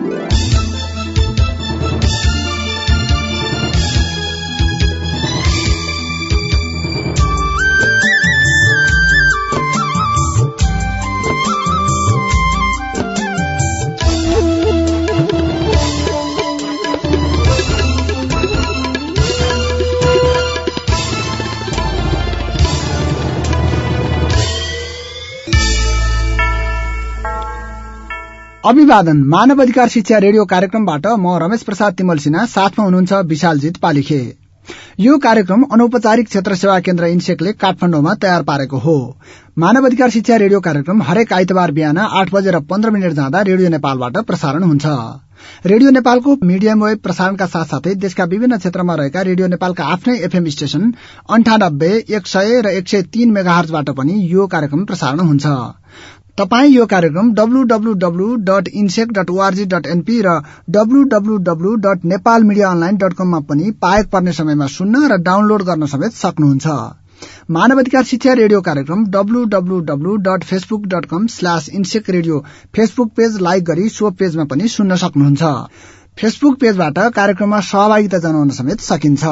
अभिवादन मानव अधिकार शिक्षा रेडियो कार्यक्रमबाट म रमेश प्रसाद तिमल सिन्हा, साथमा हुनुहुन्छ विशालजित पालिखे। यो कार्यक्रम अनौपचारिक क्षेत्र सेवा केन्द्र इन्सेकले काठमाडौँमा तयार पारेको हो। मानव अधिकार शिक्षा रेडियो कार्यक्रम हरेक आइतबार बिहान 8:15 जाँदा रेडियो नेपालबाट प्रसारण हुन्छ। रेडियो नेपालको मिडियम वेब प्रसारणका साथसाथै देशका विभिन्न क्षेत्रमा रहेका रेडियो नेपालका आफ्नै एफएम स्टेशन 98, 100 र 103 मेगाहर्जबाट पनि यो कार्यक्रम प्रसारण हुन्छ। तपाई यो कार्यक्रम www.insec.org.np र www.nepalmediaonline.com मा पनि पाएक पर्ने समयमा सुन्न र डाउनलोड गर्न समेत सक्नुहुन्छ। मानव अधिकार शिक्षा रेडियो कार्यक्रम www.facebook.com/insec radio Facebook page like गरी सो पेजमा पनि सुन्न सक्नुहुन्छ। फेसबुक पेजबाट कार्यक्रममा सहभागिता जनाउन समेत सकिन्छ।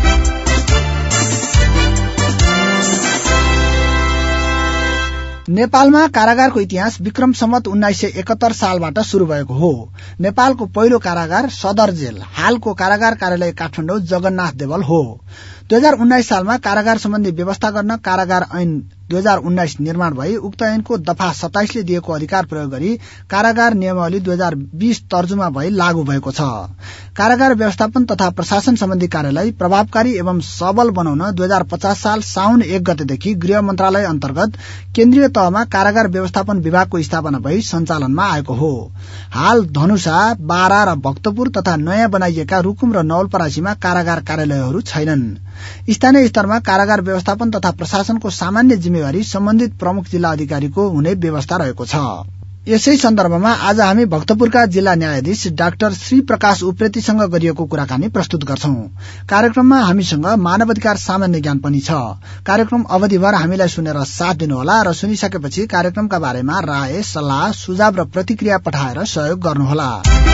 नेपालमा कारागारको इतिहास विक्रम सम्वत 1971 सालबाट शुरू भएको हो। नेपालको पहिलो कारागार सदर जेल, हालको कारागार कार्यालय काठमाडौँ जगन्नाथ देवल हो। 2019 सालमा कारागार सम्बन्धी व्यवस्था गर्न कारागार ऐन 2019 निर्माण भई उक्त ऐनको दफा 27 ले दिएको अधिकार प्रयोग गरी कारागार नियमावली 2020 तर्जुमा भई लागू भएको छ। कारागार व्यवस्थापन तथा प्रशासन सम्बन्धी कार्यालय प्रभावकारी एवं सबल बनाउन 2050 साल साउन 1 गतेदेखि गृह मन्त्रालय अन्तर्गत केन्द्रीय तहमा कारागार व्यवस्थापन विभागको स्थापना भई सञ्चालनमा आएको हो। हाल धनुषा, बारा र भक्तपुर तथा नयाँ बनाइएका रुकुम र नवलपरासीमा कारागार कार्यालयहरू छैनन्। स्थानीय स्तरमा कारागार व्यवस्थापन तथा प्रशासनको सामान्य जिम्मेवारी सम्बन्धित प्रमुख जिल्ला अधिकारीको हुने व्यवस्था रहेको छ। यसै सन्दर्भमा आज हामी भक्तपुरका जिल्ला न्यायाधीश डाक्टर श्री प्रकाश उप्रेतीसँग गरिएको कुराकानी प्रस्तुत गर्छौं। कार्यक्रममा हामीसँग मानव अधिकार सामान्य ज्ञान पनि छ। कार्यक्रम अवधिभर हामीलाई सुनेर साथ दिनुहोला र सुनिसकेपछि कार्यक्रमका बारेमा राय, सल्लाह, सुझाव र प्रतिक्रिया पठाएर सहयोग गर्नुहोला।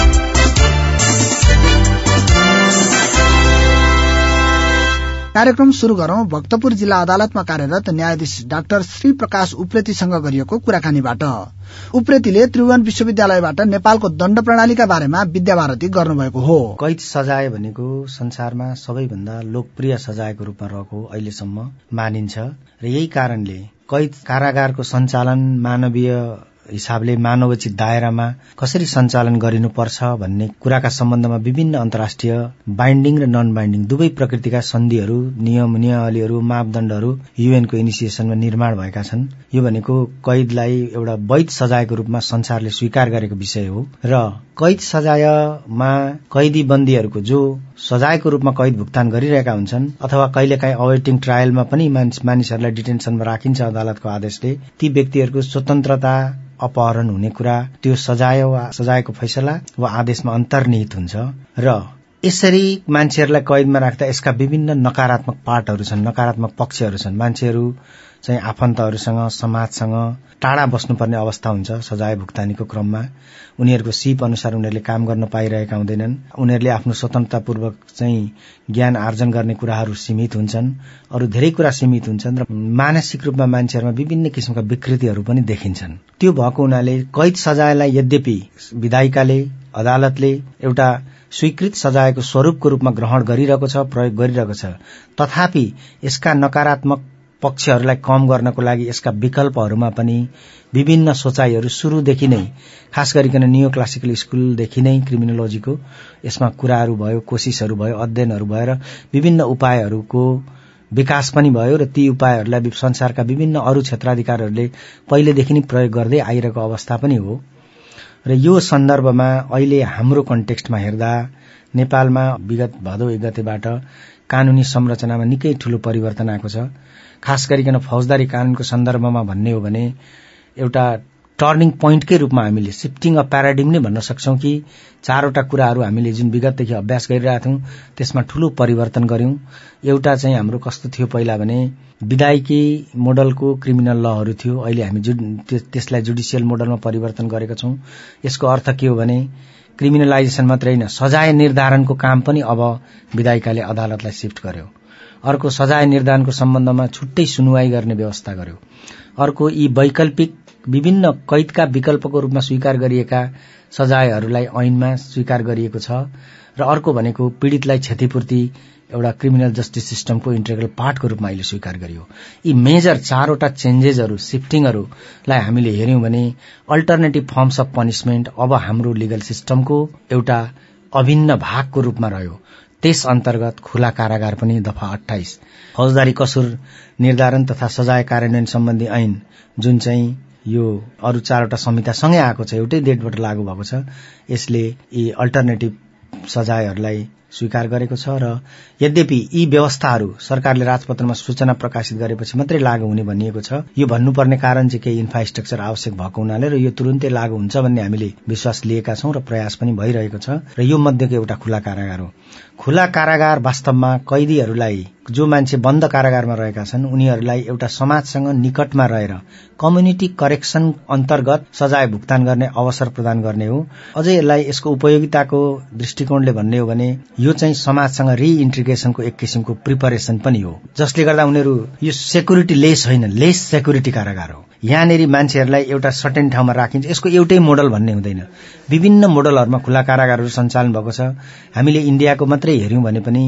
कार्यक्रम शुरू गरौं भक्तपुर जिल्ला अदालतमा कार्यरत न्यायाधीश डाक्टर श्री प्रकाश उप्रेतीसँग गरिएको कुराकानीबाट। उप्रेतीले त्रिभुवन विश्वविद्यालयबाट नेपालको दण्ड प्रणालीका बारेमा विद्यावारती गर्नुभएको हो। कैद सजाय भनेको संसारमा सबैभन्दा लोकप्रिय सजायको रूपमा रहेको अहिलेसम्म मानिन्छ र यही कारणले कैद कारागारको सञ्चालन मानवीय हिसाबले मानवोचित दायरामा कसरी सञ्चालन गरिनुपर्छ भन्ने कुराका सम्बन्धमा विभिन्न अन्तर्राष्ट्रिय बाइन्डिङ र नन बाइन्डिङ दुवै प्रकृतिका सन्धिहरू, नियमावलीहरू, मापदण्डहरू युएनको इनिसिएसनमा निर्माण भएका छन्। यो भनेको कैदलाई एउटा वैध सजायको रूपमा संसारले स्वीकार गरेको विषय हो र कैद सजायमा कैदी बन्दीहरूको जो सजायको रूपमा कैद भुक्तान गरिरहेका हुन्छन् अथवा कहिलेकाहीँ अवेटिङ ट्रायलमा पनि मानिसहरूलाई डिटेन्सनमा राखिन्छ अदालतको आदेशले, ती व्यक्तिहरूको स्वतन्त्रता अपहरण हुने कुरा त्यो सजाय वा सजायको फैसला वा आदेशमा अन्तर्निहित हुन्छ र यसरी मान्छेहरूलाई कैदमा राख्दा यसका विभिन्न नकारात्मक पार्टहरू छन्, नकारात्मक पक्षहरू छन्। मान्छेहरू चाहिँ आफन्तहरूसँग, समाजसँग टाढा बस्नुपर्ने अवस्था हुन्छ सजाय भुक्तानीको क्रममा। उनीहरूको सिप अनुसार उनीहरूले काम गर्न पाइरहेका हुँदैनन्। उनीहरूले आफ्नो स्वतन्त्रतापूर्वक चाहिँ ज्ञान आर्जन गर्ने कुराहरू सीमित हुन्छन्, अरू धेरै कुरा सीमित हुन्छन् र मानसिक रूपमा मान्छेहरूमा विभिन्न किसिमका विकृतिहरू पनि देखिन्छन्। त्यो भएको हुनाले कैद सजायलाई यद्यपि विधायिकाले, अदालतले एउटा स्वीकृत सजायको स्वरूपको रूपमा ग्रहण गरिरहेको छ, प्रयोग गरिरहेको छ, तथापि यसका नकारात्मक पक्षहरूलाई कम गर्नको लागि यसका विकल्पहरूमा पनि विभिन्न सोचाइहरू सुरुदेखि नै, खास गरिकन नियो क्लासिकल स्कुलदेखि नै क्रिमिनोलोजीको यसमा कुराहरू भयो, कोशिशहरू भयो, अध्ययनहरू भएर विभिन्न उपायहरूको विकास पनि भयो र ती उपायहरूलाई संसारका विभिन्न अरू क्षेत्राधिकारहरूले पहिलेदेखि नै प्रयोग गर्दै आइरहेको अवस्था पनि हो। र यो सन्दर्भमा अहिले हाम्रो कन्टेक्स्टमा हेर्दा नेपालमा विगत भदौ 1 गतेबाट कानूनी संरचनामा निकै ठूलो परिवर्तन आएको छ। खास गरिकन फौजदारी कानूनको सन्दर्भमा भन्ने हो भने एउटा टर्निङ पोइन्टकै रूपमा हामीले शिफ्टिङ अ प्याराडिम नै भन्न सक्छौं कि चारवटा कुराहरू हामीले जुन विगतदेखि अभ्यास गरिरहेका थियौं त्यसमा ठूलो परिवर्तन गर्यौं। एउटा चाहिँ हाम्रो कस्तो थियो पहिला भने विधायिकी मोडलको क्रिमिनल लहरू थियो, अहिले हामी त्यसलाई जुडिशियल मोडलमा परिवर्तन गरेका छौं। यसको अर्थ के हो भने क्रिमिनलाइजेसन मात्रै होइन, सजाय निर्धारणको काम पनि अब विधायिकाले अदालतलाई शिफ्ट गर्यो। अर्को, सजाय निर्धारणको सम्बन्धमा छुट्टै सुनुवाई गर्ने व्यवस्था गर्यो। अर्को, यी वैकल्पिक विभिन्न कैदका विकल्पको रूपमा स्वीकार गरिएका सजायहरूलाई ऐनमा स्वीकार गरिएको छ। र अर्को भनेको पीडितलाई क्षतिपूर्ति एउटा क्रिमिनल जस्टिस सिस्टमको इन्टेग्रल पार्टको रूपमा अहिले स्वीकार गरियो। यी मेजर 4वटा चेन्जेसहरू, शिफ्टिङहरूलाई हामीले हेर्यौं भने अल्टरनेटिभ फर्म्स अफ पनिशमेन्ट अब हाम्रो लिगल सिस्टमको एउटा अभिन्न भागको रूपमा रह्यो। त्यस अन्तर्गत खुला कारागार पनि दफा 28 फौजदारी कसुर निर्धारण तथा सजाय कार्यान्वयन सम्बन्धी ऐन, जुन चाहिँ यो अरू 4वटा संहितासँगै आएको छ, एउटै डेटबाट लागू भएको छ, यसले यी अल्टरनेटिभ सजायहरूलाई स्वीकार गरेको छ। र यद्यपि यी व्यवस्थाहरू सरकारले राजपत्रमा सूचना प्रकाशित गरेपछि मात्रै लागू हुने भनिएको छ। यो भन्नुपर्ने कारण चाहिँ केही इन्फ्रास्ट्रक्चर आवश्यक भएको हुनाले र यो तुरुन्तै लागू हुन्छ भन्ने हामीले विश्वास लिएका छौं र प्रयास पनि भइरहेको छ। र यो मध्येको एउटा खुला कारागार हो। खुला कारागार वास्तवमा कैदीहरूलाई, जो मान्छे बन्द कारागारमा रहेका छन्, उनीहरूलाई एउटा समाजसँग निकटमा रहेर कम्युनिटी करेक्सन अन्तर्गत सजाय भुक्तान गर्ने अवसर प्रदान गर्ने हो। अझै यसलाई यसको उपयोगिताको दृष्टिकोणले भन्ने हो भने यो चाहिँ समाजसँग रिइन्टिग्रेसनको एक किसिमको प्रिपरेसन पनि हो, जसले गर्दा उनीहरू यो सेक्युरिटी लेस होइन, लेस सेक्युरिटी कारागार हो। यहाँनेरि मान्छेहरूलाई एउटा सर्टेन ठाउँमा राखिन्छ। यसको एउटै मोडल भन्ने हुँदैन, विभिन्न मोडलहरूमा खुला कारागारहरू सञ्चालन भएको छ। हामीले इन्डियाको मात्रै हेर्यौं भने पनि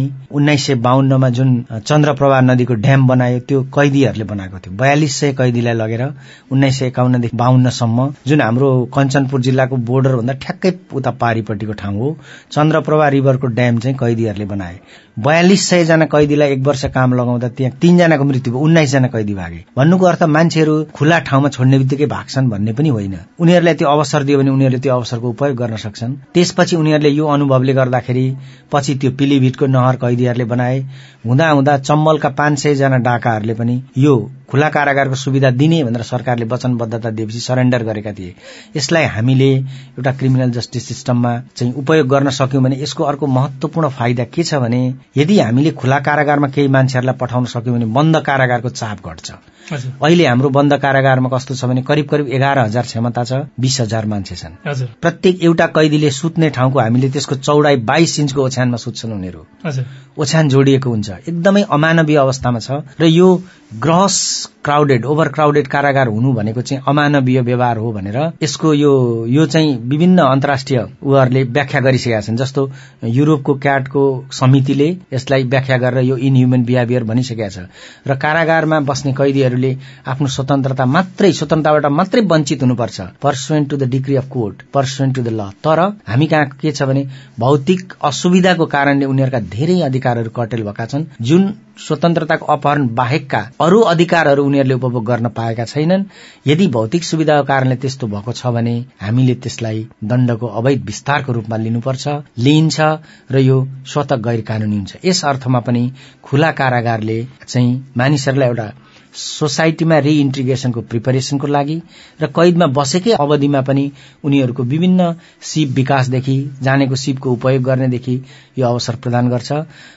1952मा जुन चन्द्रप्रभा नदीको ड्याम बनायो, त्यो कैदीहरूले बनाएको थियो। 4200 कैदीलाई लगेर 1951 देखि 52 सम्म, जुन हाम्रो कञ्चनपुर जिल्लाको बोर्डर भन्दा ठ्याक्कै उता पारिपट्टिको ठाउँ हो, चन्द्रप्रभा रिभरको ड्याम चाहिँ कैदीहरूले बनाए। 4200 जना कैदीलाई 1 वर्ष काम लगाउँदा त्यहाँ 3 जनाको मृत्यु भयो, 19 जना कैदी भागे। भन्नुको अर्थ मान्छेहरू खुला ठाउँमा छोड्ने बित्तिकै भाग्छन् भन्ने पनि होइन। उनीहरूलाई त्यो अवसर दियो भने उनीहरूले त्यो अवसरको उपयोग गर्न सक्छन्। त्यसपछि उनीहरूले यो अनुभवले गर्दाखेरि पछि त्यो पिलीभिटको नहर कैदीहरूले बनाए। हुँदा चम्बलका 500 जना डाकाहरूले पनि यो खुला कारागारको सुविधा दिने भनेर सरकारले वचनबद्धता दिएपछि सरेन्डर गरेका थिए। यसलाई हामीले एउटा क्रिमिनल जस्टिस सिस्टममा चाहिँ उपयोग गर्न सक्यौं भने यसको अर्को महत्वपूर्ण फाइदा के छ भने यदि हामीले खुला कारागारमा केही मान्छेहरूलाई पठाउन सक्यौं भने बन्द कारागारको चाप घट्छ। अहिले हाम्रो बन्द कारागारमा कस्तो छ भने करिब 11,000 क्षमता छ, 20,000 मान्छे छन्। प्रत्येक एउटा कैदीले सुत्ने ठाउँको हामीले त्यसको चौडाई 22 इन्चको ओछ्यानमा सुत्छन् उनीहरू। ओछ्यान जोडिएको हुन्छ, एकदमै अमानवीय अवस्थामा छ। र यो ग्रस क्राउडेड, ओभर क्राउडेड कारागार हुनु भनेको चाहिँ अमानवीय व्यवहार हो भनेर यसको यो चाहिँ विभिन्न अन्तर्राष्ट्रिय उहरूले व्याख्या गरिसकेका छन्। जस्तो युरोपको क्याटको समितिले यसलाई व्याख्या गरेर यो इनह्युमन बिहेभियर भनिसकेका छ। र कारागारमा बस्ने कैदीहरूले आफ्नो स्वतन्त्रताबाट मात्रै वञ्चित हुनुपर्छ, pursuant to the degree of court, pursuant to the law. तर हामी कहाँ के छ भने भौतिक असुविधाको कारणले उनीहरूका धेरै अधिकारहरू कटेल भएका छन्, जुन स्वतन्त्रताको अपहरण बाहेकका अरू अधिकारहरू उनीहरूले उपभोग गर्न पाएका छैनन्। यदि भौतिक सुविधाको कारणले त्यस्तो भएको छ भने हामीले त्यसलाई दण्डको अवैध विस्तारको रूपमा लिन्छ र यो स्वतः गैर कानूनी हुन्छ। यस अर्थमा पनि खुला कारागारले चाहिँ मानिसहरूलाई एउटा सोसाइटीमा रिइन्टिग्रेसनको प्रिपरेसनको लागि र कैदमा बसेकै अवधिमा पनि उनीहरूको विभिन्न सिप विकासदेखि जानेको सिपको उपयोग गर्नेदेखि यो अवसर प्रदान गर्छ।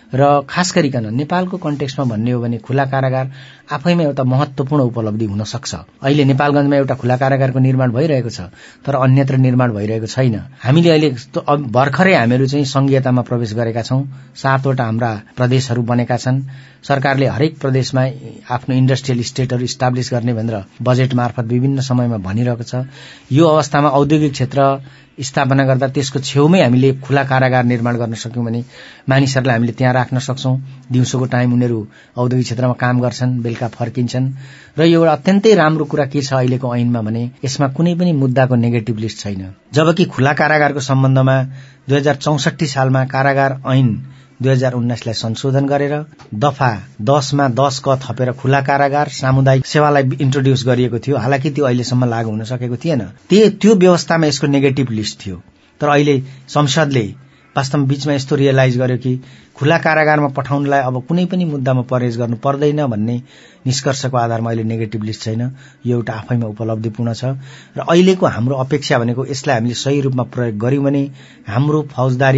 र खास गरिकन नेपालको कन्टेक्स्टमा भन्ने हो भने खुला कारागार आफैमा एउटा महत्वपूर्ण उपलब्धि हुन सक्छ। अहिले नेपालगञ्जमा एउटा खुला कारागारको निर्माण भइरहेको छ, तर अन्यत्र निर्माण भइरहेको छैन। हामीले अहिले भर्खरै हामीहरू चाहिँ संघीयतामा प्रवेश गरेका छौं। 7वटा हाम्रा प्रदेशहरू बनेका छन्। सरकारले हरेक प्रदेशमा आफ्नो इन्डस्ट्रियल स्टेटहरू इस्टाब्लिश गर्ने भनेर बजेट मार्फत विभिन्न समयमा भनिरहेको छ। यो अवस्थामा औद्योगिक क्षेत्र स्थापना गर्दा त्यसको छेउमै हामीले खुला कारागार निर्माण गर्न सक्यौं भने मानिसहरूलाई हामीले त्यहाँ राख्न सक्छौं। दिउँसोको टाइम उनीहरू औद्योगिक क्षेत्रमा काम गर्छन्, बेलुका फर्किन्छन्। र यो एउटा अत्यन्तै राम्रो कुरा के छ अहिलेको ऐनमा भने यसमा कुनै पनि मुद्दाको नेगेटिभ लिस्ट छैन। जबकि खुला कारागारको सम्बन्धमा 2064 सालमा कारागार ऐन 2019लाई संशोधन गरेर दफा 10मा 10 क थपेर खुला कारागार सामुदायिक सेवालाई इन्ट्रोड्युस गरिएको थियो। हालाकि त्यो अहिलेसम्म लागू हुन सकेको थिएन। त्यो व्यवस्थामा यसको नेगेटिभ लिस्ट थियो। तर अहिले संसदले वास्तवमा बीचमा यस्तो रियलाइज गर्यो कि खुला कारागारमा पठाउनलाई अब कुनै पनि मुद्दामा परहेज गर्नु पर्दैन भन्ने निष्कर्षको आधारमा अहिले नेगेटिभ लिस्ट छैन। यो एउटा आफैमा उपलब्धिपूर्ण छ। र अहिलेको हाम्रो अपेक्षा भनेको यसलाई हामीले सही रूपमा प्रयोग गर्यौं भने हाम्रो फौजदारी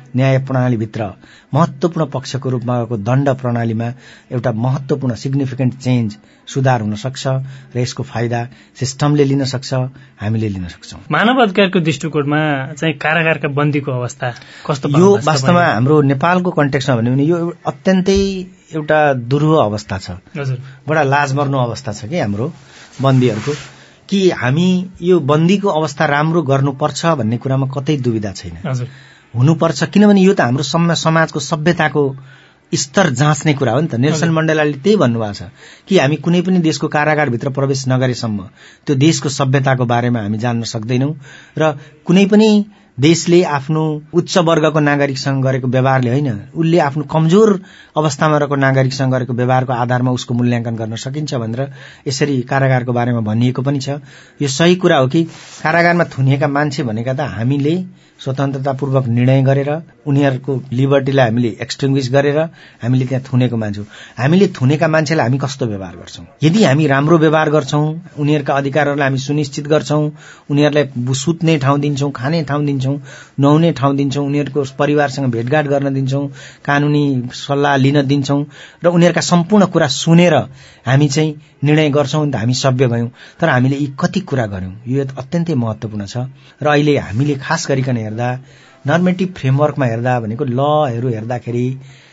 न्याय प्रणालीभित्र महत्त्वपूर्ण पक्षको रूपमा भएको दण्ड प्रणालीमा एउटा महत्त्वपूर्ण सिग्निफिकेन्ट चेन्ज सुधार हुन सक्छ र यसको फाइदा सिस्टमले लिन सक्छ, हामीले लिन सक्छौं। मानव अधिकारको दृष्टिकोणमा चाहिँ कारागारका बन्दीको अवस्था कस्तो? यो वास्तवमा हाम्रो नेपालको कन्टेक्स्टमा भन्यो भने यो अत्यन्तै एउटा दुरूह अवस्था छ। हजुर, बडा लाजमर्नो अवस्था छ कि हाम्रो बन्दीहरूको, कि हामी यो बन्दीको अवस्था राम्रो गर्नुपर्छ भन्ने कुरामा कतै दुविधा छैन। हजुर, हुनुपर्छ, किनभने यो त हाम्रो समाजको सभ्यताको स्तर जाँच्ने कुरा हो नि त। नेल्सन मण्डेलाले त्यही भन्नुभएको छ कि हामी कुनै पनि देशको कारागारभित्र प्रवेश नगरेसम्म त्यो देशको सभ्यताको बारेमा हामी जान्न सक्दैनौं र कुनै पनि देशले आफ्नो उच्च वर्गको नागरिकसँग गरेको व्यवहारले होइन, उसले आफ्नो कमजोर अवस्थामा रहेको नागरिकसँग गरेको व्यवहारको आधारमा उसको मूल्याङ्कन गर्न सकिन्छ भनेर यसरी कारागारको बारेमा भनिएको पनि छ। यो सही कुरा हो कि कारागारमा थुनिएका मान्छे भनेका त हामीले स्वतन्त्रतापूर्वक निर्णय गरेर उनीहरूको लिबर्टीलाई हामीले एक्सटिङ्ग्विश गरेर हामीले त्यहाँ थुनेको मान्छौं। हामीले थुनेका मान्छेलाई हामी कस्तो व्यवहार गर्छौं? यदि हामी राम्रो व्यवहार गर्छौं, उनीहरूका अधिकारहरूलाई हामी सुनिश्चित गर्छौं, उनीहरूलाई सुत्ने ठाउँ दिन्छौं, खाने ठाउँ दिन्छौं, नुहाउने ठाउँ दिन्छौं, उनीहरूको परिवारसँग भेटघाट गर्न दिन्छौं, कानूनी सल्लाह लिन दिन्छौं र उनीहरूका सम्पूर्ण कुरा सुनेर हामी चाहिँ निर्णय गर्छौं नि त हामी सभ्य भयौं। तर हामीले यी कति कुरा गर्यौं, यो अत्यन्तै महत्त्वपूर्ण छ। र अहिले हामीले खास गरिकन हेर्दा नर्मेटिभ फ्रेमवर्कमा हेर्दा भनेको लहरू हेर्दाखेरि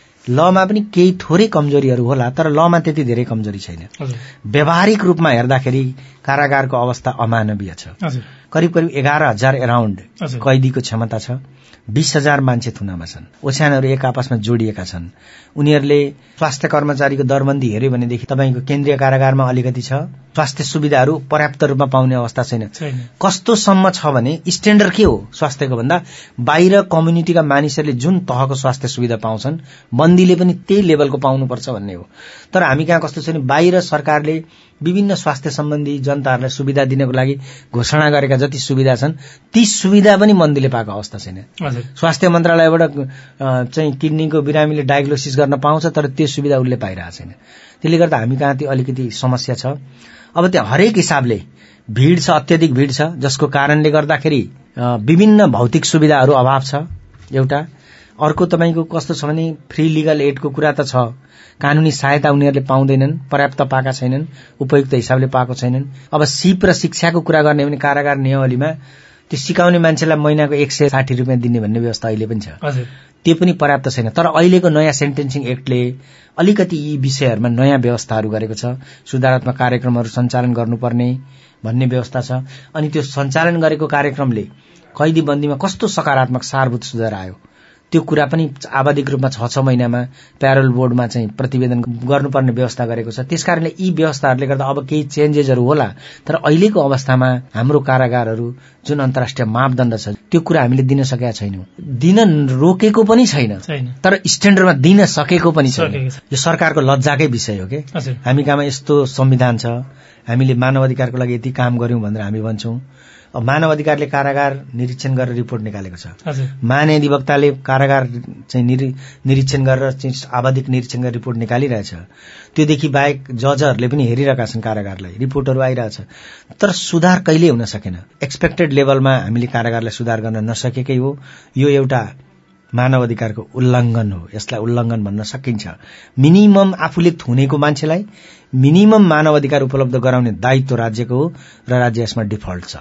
लमा पनि केही थोरै कमजोरीहरू होला, तर लमा त्यति धेरै कमजोरी छैन। व्यावहारिक रूपमा हेर्दाखेरि कारागारको अवस्था अमानवीय छ। करिब करिब 11,000 एराउन्ड कैदीको क्षमता छ, 20,000 मान्छे थुनामा छन्, ओछ्यानहरू एक आपसमा जोडिएका छन्। उनीहरूले स्वास्थ्य कर्मचारीको दरबन्दी हेर्यो भनेदेखि तपाईको केन्द्रीय कारागारमा अलिकति छ, स्वास्थ्य सुविधाहरू पर्याप्त रूपमा पाउने अवस्था छैन। कस्तोसम्म छ भने स्ट्यान्डर्ड के हो स्वास्थ्यको भन्दा बाहिर कम्युनिटीका मानिसहरूले जुन तहको स्वास्थ्य सुविधा पाउँछन् बन्दीले पनि त्यही लेभलको पाउनुपर्छ भन्ने हो। तर हामी कहाँ कस्तो छ भने बाहिर सरकारले विभिन्न स्वास्थ्य सम्बन्धी जनताहरूलाई सुविधा दिनको लागि घोषणा गरेका जति सुविधा छन् ती सुविधा पनि बन्दीले पाएको अवस्था छैन। स्वास्थ्य मन्त्रालयबाट चाहिँ किडनीको बिरामीले डायग्नोसिस गर्न पाउँछ, तर त्यो सुविधा उसले पाइरहेको छैन। त्यसले गर्दा हामी कहाँ त्यो अलिकति समस्या छ। अब त्यहाँ हरेक हिसाबले भीड़ छ, अत्यधिक भीड़ छ, जसको कारणले गर्दाखेरि विभिन्न भौतिक सुविधाहरू अभाव छ एउटा। अर्को तपाईको कस्तो छ भने फ्री लिगल एडको कुरा त छ, कानूनी सहायता उनीहरूले पाउँदैनन्, पर्याप्त पाएका छैनन्, उपयुक्त हिसाबले पाएको छैनन्। अब सिप र शिक्षाको कुरा गर्ने भने कारागार नियमावलीमा त्यो सिकाउने मान्छेलाई महिनाको 160 रुपियाँ दिने भन्ने व्यवस्था अहिले पनि छ, त्यो पनि पर्याप्त छैन। तर अहिलेको नयाँ सेन्टेन्सिङ एक्टले अलिकति यी विषयहरूमा नयाँ व्यवस्थाहरू गरेको छ, सुधारात्मक कार्यक्रमहरू सञ्चालन गर्नुपर्ने भन्ने व्यवस्था छ। अनि त्यो सञ्चालन गरेको कार्यक्रमले कैदी बन्दीमा कस्तो सकारात्मक सारभूत सुधार आयो त्यो कुरा पनि आवधिक रूपमा 6-6 महिनामा प्यारोल बोर्डमा चाहिँ प्रतिवेदन गर्नुपर्ने व्यवस्था गरेको छ। त्यसकारणले यी व्यवस्थाहरूले गर्दा अब केही चेन्जेसहरू होला, तर अहिलेको अवस्थामा हाम्रो कारागारहरू जुन अन्तर्राष्ट्रिय मापदण्ड छ त्यो कुरा हामीले दिन सकेका छैनौं। दिन रोकेको पनि छैन, तर स्ट्यान्डर्डमा दिन सकेको पनि छैन। यो सरकारको लज्जाकै विषय हो के। हामी कहाँमा यस्तो संविधान छ, हामीले मानव अधिकारको लागि यति काम गर्यौं भनेर हामी भन्छौं। अब मानव अधिकारले कारागार निरीक्षण गरेर रिपोर्ट निकालेको छ, महाधिवक्ताले कारागार चाहिँ निरीक्षण गरेर चाहिँ आवधिक निरीक्षण गरेर रिपोर्ट निकालिरहेछ। त्योदेखि बाहेक जजहरूले पनि हेरिरहेका छन् कारागारलाई, रिपोर्टहरू आइरहेछ, तर सुधार कहिल्यै हुन सकेन। एक्सपेक्टेड लेभलमा हामीले कारागारलाई सुधार गर्न नसकेकै हो। यो एउटा मानव अधिकारको उल्लङ्घन हो, यसलाई उल्लङ्घन भन्न सकिन्छ। मिनिमम आफूले थुनेको मान्छेलाई मिनिमम मानव अधिकार उपलब्ध गराउने दायित्व राज्यको हो र राज्य यसमा डिफल्ट छ।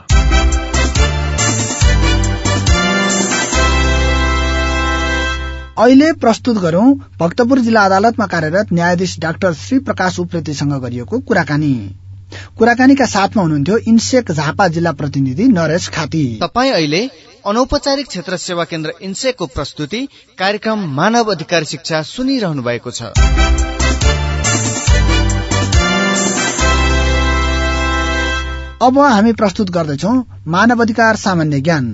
अहिले प्रस्तुत गरौं भक्तपुर जिल्ला अदालतमा कार्यरत न्यायाधीश डाक्टर श्री प्रकाश उप्रेतीसँग गरिएको कुराकानीका साथमा हुनुहुन्थ्यो इन्सेक झापा जिल्ला प्रतिनिधि नरेश खाती। तपाई अहिले अनौपचारिक क्षेत्र सेवा केन्द्र इन्सेकको प्रस्तुति कार्यक्रम मानव अधिकार शिक्षा सुनिरहनु भएको छ। अब हामी प्रस्तुत गर्दैछौं मानव अधिकार सामान्य ज्ञान।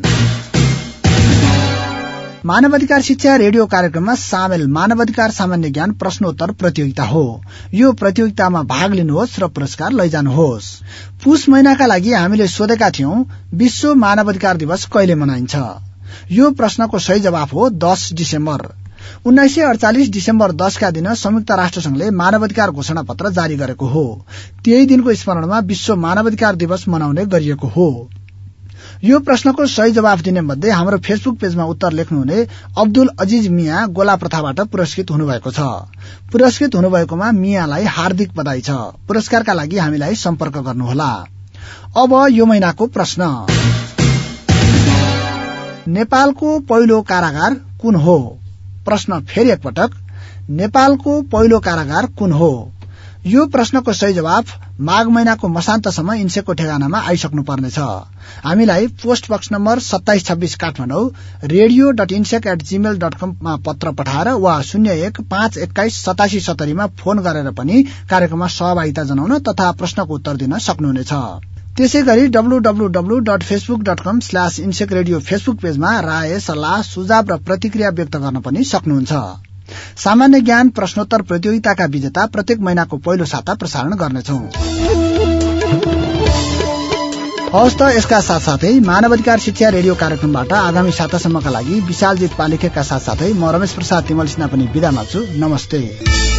मानव अधिकार शिक्षा रेडियो कार्यक्रममा सामेल मानव अधिकार सामान्य ज्ञान प्रश्नोत्तर प्रतियोगिता हो। यो प्रतियोगितामा भाग लिनुहोस् र पुरस्कार लैजानुहोस्। पुष महिनाका लागि हामीले सोधेका थियौं विश्व मानव अधिकार दिवस कहिले मनाइन्छ। यो प्रश्नको सही जवाफ हो 10 डिसेम्बर। 1948 डिसेम्बर 10 का दिन संयुक्त राष्ट्र संघले मानव अधिकार घोषणा पत्र जारी गरेको हो। त्यही दिनको स्मरणमा विश्व मानव अधिकार दिवस मनाउने गरिएको हो। यो प्रश्नको सही जवाफ दिने मध्ये हाम्रो फेसबुक पेजमा उत्तर लेख्नुहुने अब्दुल अजिज मिया गोला प्रथाबाट पुरस्कृत हुनुभएको छ। पुरस्कृत हुनुभएकोमा मियालाई हार्दिक बधाई छ। पुरस्कारका लागि हामीलाई सम्पर्क गर्नुहोला। अब यो महिनाको प्रश्न, नेपालको पहिलो कारागार कुन हो? प्रश्न फेरि एकपटक, नेपालको पहिलो कारागार कुन हो? यो प्रश्नको सही जवाफ माघ महिनाको मसान्तसम्म इन्सेको ठेगानामा आइसक्नु पर्नेछ। हामीलाई post box number 2726 Kathmandu radio.insec@gmail.com मा पत्र पठाएर वा 01-521-8770 मा फोन गरेर पनि कार्यक्रममा सहभागिता जनाउन तथा प्रश्नको उत्तर दिन सक्नुहुनेछ। त्यसैगरी www.facebook.com/insec radio फेसबुक पेजमा राय, सल्लाह, सुझाव र प्रतिक्रिया व्यक्त गर्न पनि सक्नुहुन्छ। सामान्य ज्ञान प्रश्नोत्तर प्रतियोगिताका विजेता प्रत्येक महिनाको पहिलो साता प्रसारण गर्नेछौं। हवस् त, यसका साथसाथै मानव अधिकार शिक्षा रेडियो कार्यक्रमबाट आगामी सातासम्मका लागि विशालजित पालिखेका साथसाथै म रमेश प्रसाद तिमल सिन्हा पनि बिदा माग्छु। नमस्ते।